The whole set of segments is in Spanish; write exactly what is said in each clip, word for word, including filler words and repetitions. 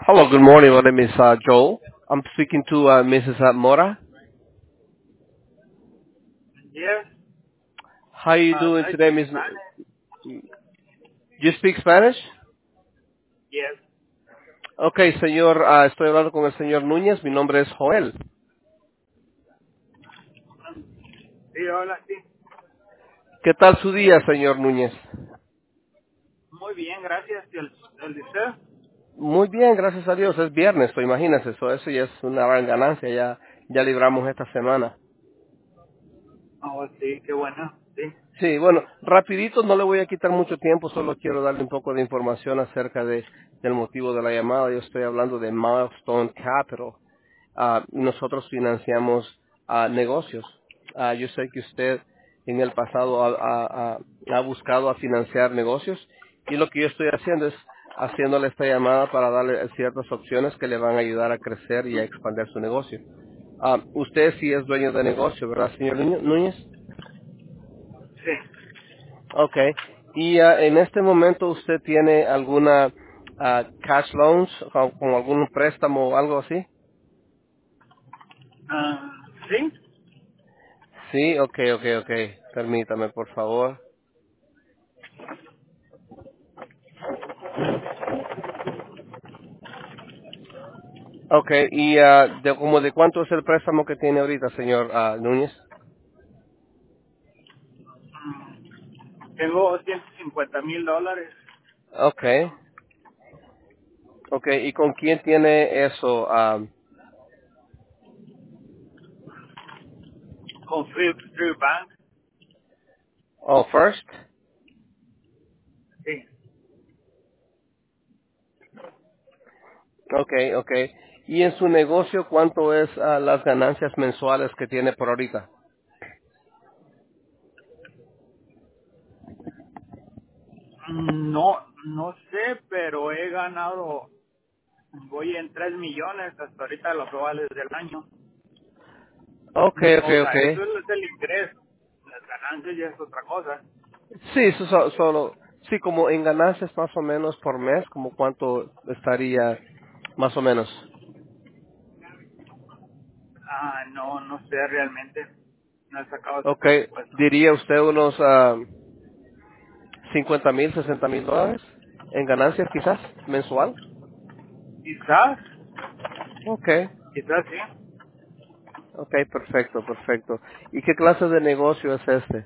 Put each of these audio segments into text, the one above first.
Hello, good morning. My name is uh, Joel. I'm speaking to uh, Missus Uh, Mora. Yes, How are you uh, doing I today, speak Miss? Spanish. You speak Spanish? Yes. Okay, señor, uh, estoy hablando con el señor Núñez. Mi nombre es Joel. Sí, hola, sí. ¿Qué tal su día, señor Núñez? Muy bien, gracias. ¿Y el, el de usted? Muy bien, gracias a Dios. Es viernes, so imagínese, so eso ya es una gran ganancia. Ya, ya libramos esta semana. Oh, sí, qué bueno. Sí. Sí, bueno, rapidito, no le voy a quitar mucho tiempo, solo quiero darle un poco de información acerca de, del motivo de la llamada. Yo estoy hablando de Milestone Capital. Ah, y nosotros financiamos ah, negocios. Ah, yo sé que usted en el pasado ha, ha- ha- ha buscado a financiar negocios y lo que yo estoy haciendo es haciéndole esta llamada para darle ciertas opciones que le van a ayudar a crecer y a expandir su negocio. Ah, usted sí es dueño de negocio, ¿verdad, señor Núñez? Núñez? Sí. Okay. Y ah, en este momento usted tiene alguna ah, cash loans con, con algún préstamo o algo así? Ah, sí. Sí, okay, okay, okay. Permítame, por favor. Okay, y ah, de como de cuánto es el préstamo que tiene ahorita, señor ah, Núñez? Tengo ciento cincuenta mil dólares Okay. Okay, ¿y con quién tiene eso? ah, con Free, Free Bank. oh, First. Sí. Okay, okay. ¿Y en su negocio cuánto es ah, las ganancias mensuales que tiene por ahorita? Mm, No, no sé, pero he ganado, voy en tres millones hasta ahorita los globales del año. Okay, O okay, sea, okay. eso es el ingreso. Las ganancias ya es otra cosa. Sí, eso so- solo, sí, como en ganancias más o menos por mes, como cuánto estaría más o menos. Ah, no, no sé realmente. No he sacado ese Okay, presupuesto. diría usted unos ah, cincuenta mil, sesenta mil dólares en ganancias quizás mensual. Quizás, Okay, quizás sí. okay, perfecto, perfecto. ¿Y qué clase de negocio es este?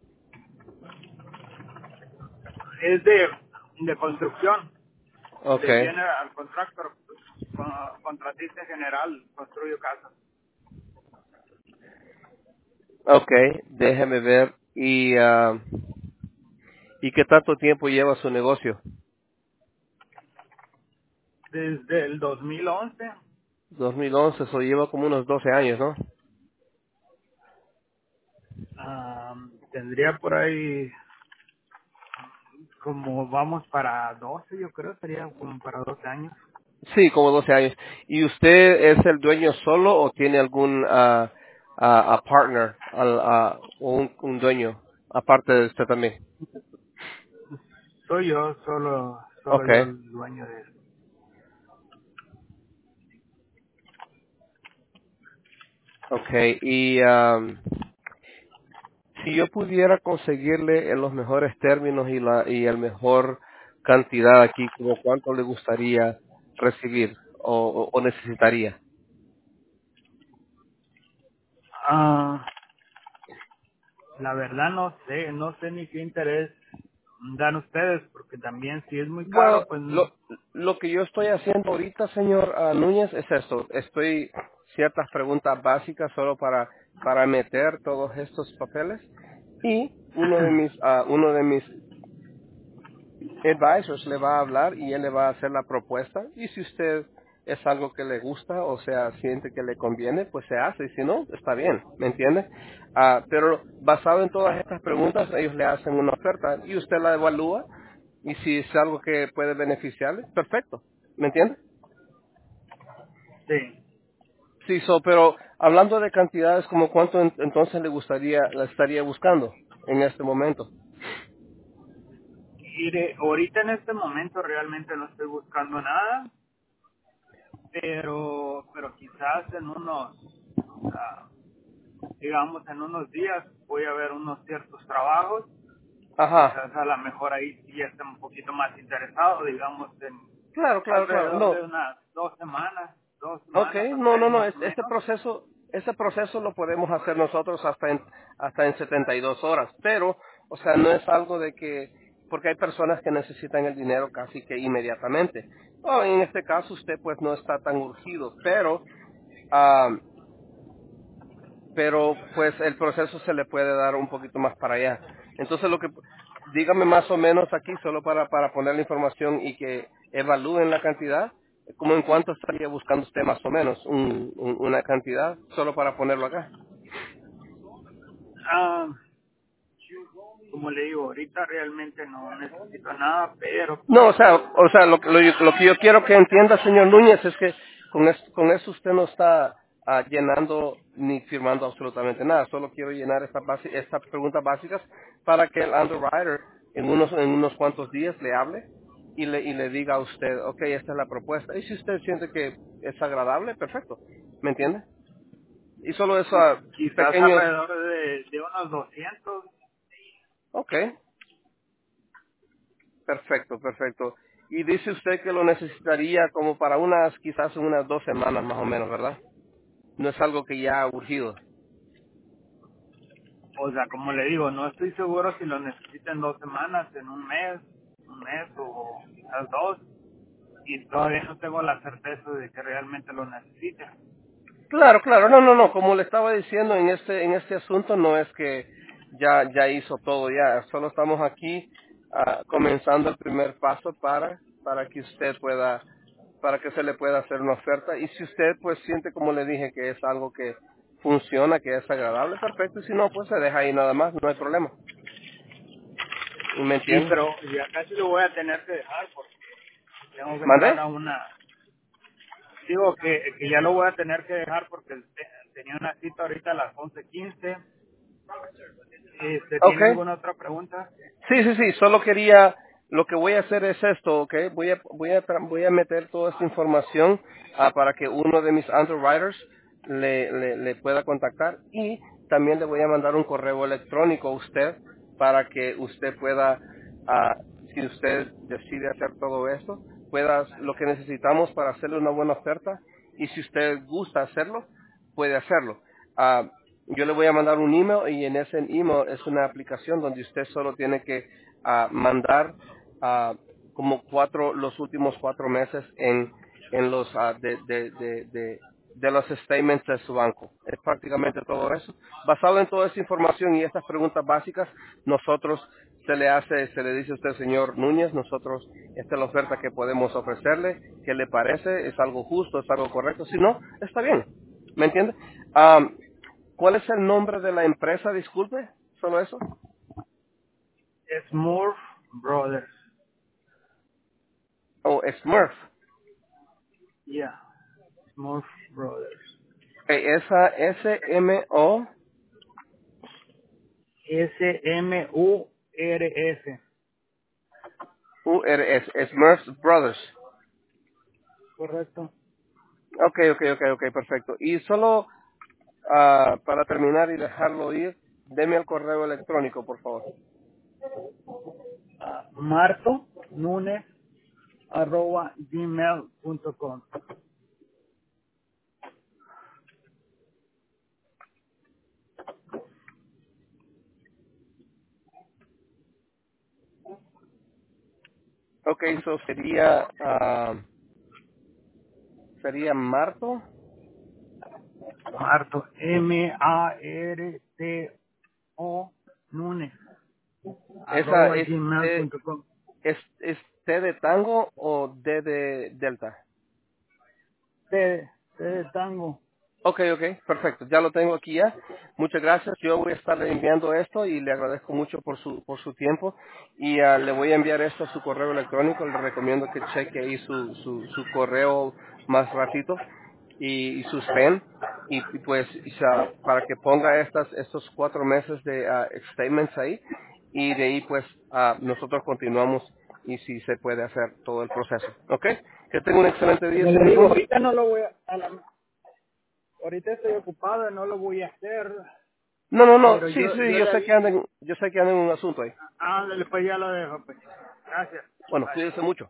Es de, de construcción, de Okay, general contractor, con- contratista general, construyo casas. okay, déjeme ver. ¿Y, ah, ¿y qué tanto tiempo lleva su negocio? Desde el dos mil once, dos mil once, eso lleva como unos doce años, ¿no? ah, tendría por ahí como vamos para doce, yo creo, sería como para doce años. Sí, como doce años. ¿Y usted es el dueño solo o tiene algún ah, ah, ah, partner al- ah, o un, un dueño aparte de usted también? Soy yo, solo, solo yo Okay, el dueño de eso. okay. Y am, si yo pudiera conseguirle en los mejores términos y la y el mejor cantidad aquí, como cuánto le gustaría recibir o, o o necesitaría. Ah, la verdad no sé, no sé ni qué interés dan ustedes, porque también si es muy Bueno, caro, pues lo, lo que yo estoy haciendo ahorita, señor ah, Núñez, es esto. Estoy ciertas preguntas básicas solo para para meter todos estos papeles y uno de mis ah, uno de mis advisors le va a hablar y él le va a hacer la propuesta y si usted es algo que le gusta o sea siente que le conviene pues se hace y si no está bien, ¿me entiende? Ah, pero basado en todas estas preguntas ellos le hacen una oferta y usted la evalúa y si es algo que puede beneficiarle perfecto, ¿me entiende? sí. Sí, so, pero hablando de cantidades como cuánto en- entonces le gustaría le estaría buscando en este momento. Mire, ahorita en este momento realmente no estoy buscando nada. pero pero quizás en unos, ah, digamos, en unos días voy a ver unos ciertos trabajos, Ajá. quizás a lo mejor ahí sí esté un poquito más interesado, digamos, en Claro, claro, claro. alrededor No. de unas dos semanas, dos semanas Okay, o no, no, tres no, más o este, este menos. proceso, este proceso lo podemos hacer nosotros hasta en, hasta en setenta y dos horas, pero, o sea, no es algo de que, porque hay personas que necesitan el dinero casi que inmediatamente. Oh, en este caso usted pues no está tan urgido, pero, ah, pero pues el proceso se le puede dar un poquito más para allá. Entonces lo que, dígame más o menos aquí, solo para, para poner la información y que evalúen la cantidad, como en cuánto estaría buscando usted más o menos, un, un- una cantidad, solo para ponerlo acá. Ah, como le digo, ahorita realmente no necesito nada, pero No, o sea, o sea, lo, que- lo, lo que yo quiero que entienda, señor Núñez, es que con, es- con eso usted no está ah, llenando ni firmando absolutamente nada. Solo quiero llenar esta basi- estas preguntas básicas para que el underwriter en unos, en unos cuantos días le hable y le, y le diga a usted, ok, esta es la propuesta. Y si usted siente que es agradable, perfecto. ¿Me entiende? Y solo esos quizás pequeños, alrededor de, de unos doscientos. ok, perfecto, perfecto. Y dice usted que lo necesitaría como para unas, quizás unas dos semanas más o menos, ¿verdad? No es algo que ya ha urgido. O sea, como le digo, no estoy seguro si lo necesito en dos semanas, en un mes, un mes o quizás dos, y todavía no tengo la certeza de que realmente lo necesite. Claro, claro, no, no, no, como le estaba diciendo en este, en este asunto no es que ya, ya hizo todo ya, solo estamos aquí ah, comenzando el primer paso para, para que usted pueda, para que se le pueda hacer una oferta y si usted pues siente como le dije que es algo que funciona, que es agradable, perfecto, y si no pues se deja ahí nada más, no hay problema. ¿Me Sí, entiende? pero ya casi lo voy a tener que dejar porque tengo que entrar ¿Mande? a una... Digo que, que ya lo voy a tener que dejar porque te- tenía una cita ahorita a las once quince. Este, ¿Tiene Okay. alguna otra pregunta? Sí, sí, sí, solo quería, lo que voy a hacer es esto, ¿ok? Voy a, voy a, tra- voy a meter toda esta información ah, para que uno de mis underwriters le, le, le pueda contactar y también le voy a mandar un correo electrónico a usted para que usted pueda, ah, si usted decide hacer todo esto, pueda, lo que necesitamos para hacerle una buena oferta y si usted gusta hacerlo, puede hacerlo. Ah, yo le voy a mandar un email y en ese email es una aplicación donde usted solo tiene que ah, mandar ah, como cuatro los últimos cuatro meses en en los ah, de, de, de, de, de los statements de su banco. Es prácticamente todo eso. Basado en toda esa información y estas preguntas básicas, nosotros se le hace, se le dice a usted, señor Núñez, nosotros, esta es la oferta que podemos ofrecerle, ¿qué le parece? ¿Es algo justo? ¿Es algo correcto? Si no, está bien. ¿Me entiende? Ah, ¿cuál es el nombre de la empresa? Disculpe, solo eso. Smurf Brothers. Oh, Smurf. Yeah, Smurf Brothers. Eh, esa S M O S M U R F. U R S, Smurf Brothers. Correcto. Ok, ok, ok, ok, perfecto. Y solo ah, para terminar y dejarlo ir, deme el correo electrónico, por favor. Ah, Marto Núñez arroba gmail punto com. Ok, eso sería, ah, sería Marto. Marto M A R T O Núñez Esa arroba es, gmail T- punto com. es, es T de tango o D de delta. T, T de tango. Ok, ok, perfecto. Ya lo tengo aquí ya. Muchas gracias. Yo voy a estar enviando esto y le agradezco mucho por su por su tiempo. Y ah, le voy a enviar esto a su correo electrónico. Le recomiendo que cheque ahí su, su, su correo más ratito y, y su spam. Y, y pues y sa- para que ponga estas estos cuatro meses de ah, statements ahí. Y de ahí pues ah, nosotros continuamos y si se puede hacer todo el proceso. ¿Ok? Que tenga un excelente día, Como le señor digo, Rubio. ahorita no lo voy a, a la- ahorita estoy ocupado, no lo voy a hacer, No, no, no, pero sí, yo, sí, yo yo le sé que aviso. andan, yo sé que andan en un asunto ahí. Ándale, pues ya lo dejo, pues. Gracias. Bueno, Bye. cuídense mucho.